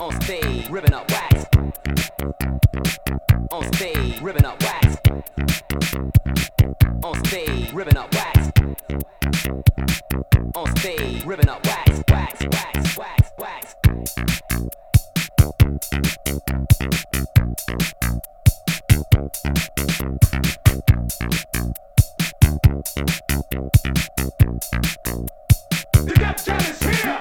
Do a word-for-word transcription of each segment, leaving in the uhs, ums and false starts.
On stage, ripping up wax. On stage, ripping up wax. On stage, ripping up wax. On stage, ripping up wax, wax, wax, wax, wax. The Def Jam is here!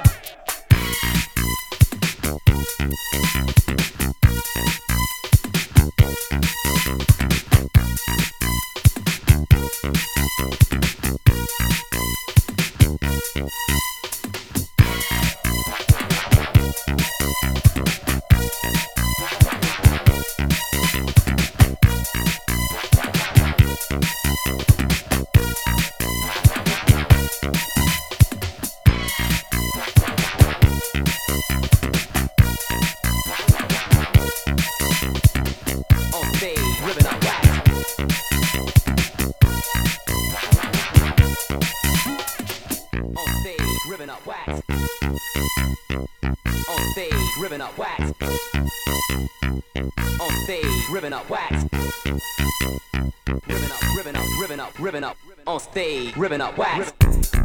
Ripping up wax. On stage, ripping up wax. On stage, ripping up wax. Ripping up, ripping up, ripping up, ripping up. On stage, ripping up wax.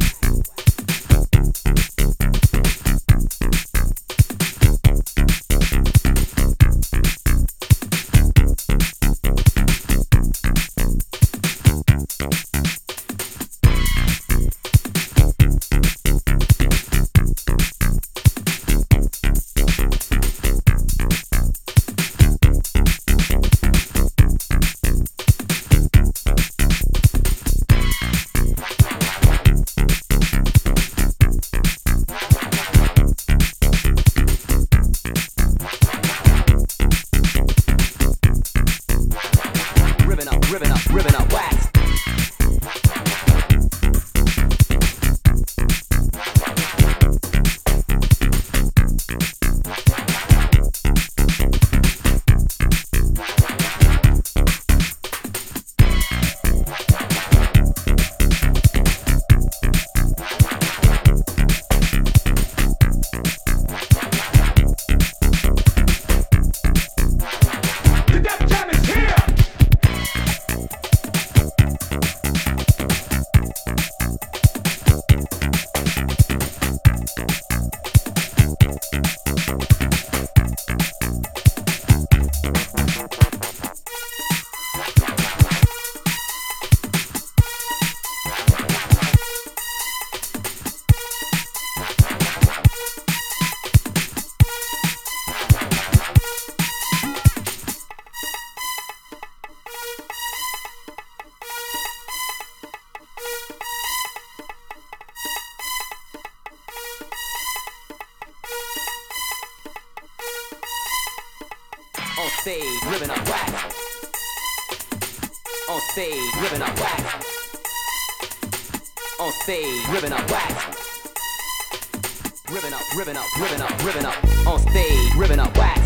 Ripping up, ripping up wax. The Def Jam is here! On stage, ripping up wax. On stage, ripping up wax. On stage, ripping up wax. Ripping up, ripping up, ripping up, ripping up. On stage, ripping up wax.